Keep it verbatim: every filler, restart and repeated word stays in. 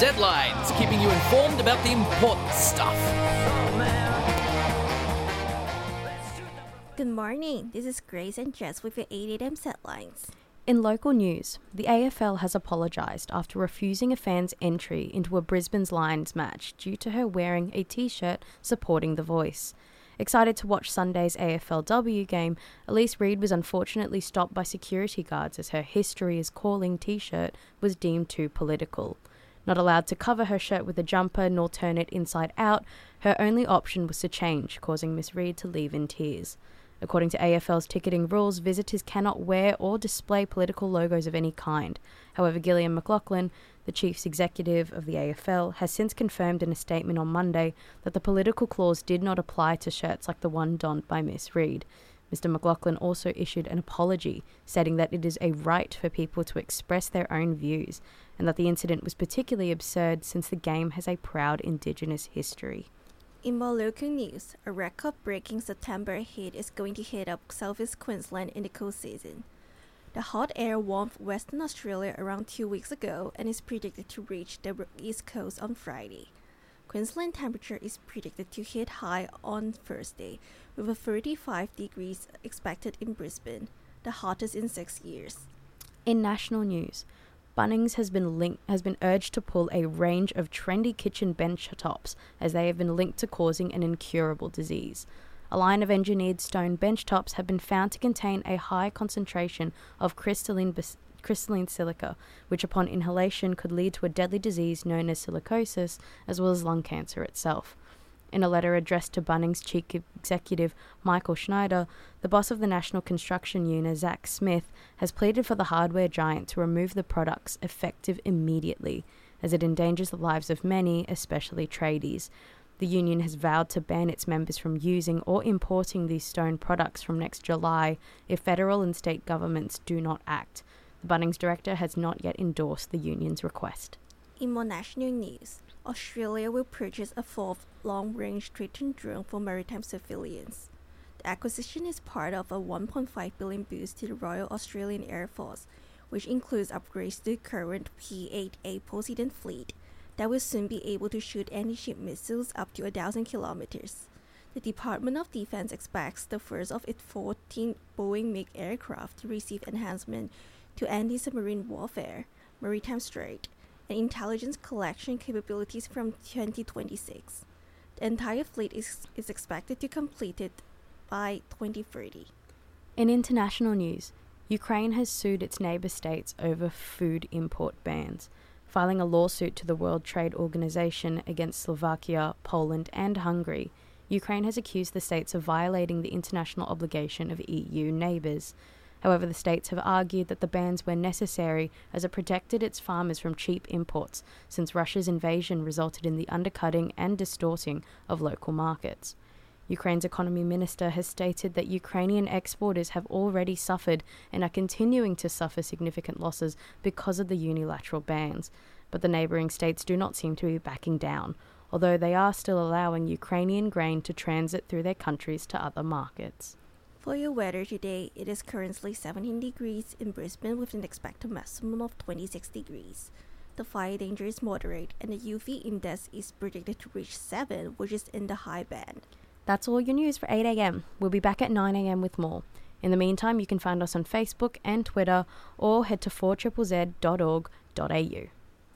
Z-Lines, keeping you informed about the important stuff. Good morning, this is Grace and Jess with your eight a.m. Z-Lines. In local news, the A F L has apologised after refusing a fan's entry into a Brisbane's Lions match due to her wearing a t-shirt supporting The Voice. Excited to watch Sunday's A F L W game, Elise Reid was unfortunately stopped by security guards as her History is Calling t-shirt was deemed too political. Not allowed to cover her shirt with a jumper nor turn it inside out, her only option was to change, causing Miss Reid to leave in tears. According to A F L's ticketing rules, visitors cannot wear or display political logos of any kind. However, Gillian McLachlan, the chief executive of the A F L, has since confirmed in a statement on Monday that the political clause did not apply to shirts like the one donned by Miss Reid. Mister McLachlan also issued an apology, stating that it is a right for people to express their own views, and that the incident was particularly absurd since the game has a proud Indigenous history. In more local news, a record-breaking September heat is going to hit up southeast Queensland in the cold season. The hot air warmed Western Australia around two weeks ago and is predicted to reach the east coast on Friday. Queensland temperature is predicted to hit high on Thursday, with a thirty-five degrees expected in Brisbane, the hottest in six years. In national news, Bunnings has been linked, has been urged to pull a range of trendy kitchen bench tops as they have been linked to causing an incurable disease. A line of engineered stone bench tops have been found to contain a high concentration of crystalline, bas- crystalline silica, which upon inhalation could lead to a deadly disease known as silicosis, as well as lung cancer itself. In a letter addressed to Bunnings chief executive Michael Schneider, the boss of the National Construction Union, Zach Smith, has pleaded for the hardware giant to remove the products effective immediately, as it endangers the lives of many, especially tradies. The union has vowed to ban its members from using or importing these stone products from next July if federal and state governments do not act. The Bunnings director has not yet endorsed the union's request. In more national news, Australia will purchase a fourth long-range Triton drone for maritime surveillance. The acquisition is part of a one point five billion dollars boost to the Royal Australian Air Force, which includes upgrades to the current P eight A Poseidon fleet that will soon be able to shoot anti-ship missiles up to one thousand kilometers. The Department of Defense expects the first of its fourteen Boeing MiG aircraft to receive enhancement to anti-submarine warfare, maritime strike, and intelligence collection capabilities from twenty twenty-six. The entire fleet is, is expected to complete it by twenty thirty. In international news, Ukraine has sued its neighbour states over food import bans, filing a lawsuit to the World Trade Organization against Slovakia, Poland and Hungary. Ukraine has accused the states of violating the international obligation of E U neighbours. However, the states have argued that the bans were necessary as it protected its farmers from cheap imports, since Russia's invasion resulted in the undercutting and distorting of local markets. Ukraine's economy minister has stated that Ukrainian exporters have already suffered and are continuing to suffer significant losses because of the unilateral bans, but the neighbouring states do not seem to be backing down, although they are still allowing Ukrainian grain to transit through their countries to other markets. For your weather today, it is currently seventeen degrees in Brisbane with an expected maximum of twenty-six degrees. The fire danger is moderate and the U V index is predicted to reach seven, which is in the high band. That's all your news for eight a.m. We'll be back at nine a.m. with more. In the meantime, you can find us on Facebook and Twitter or head to four Z Z Z dot org dot a u.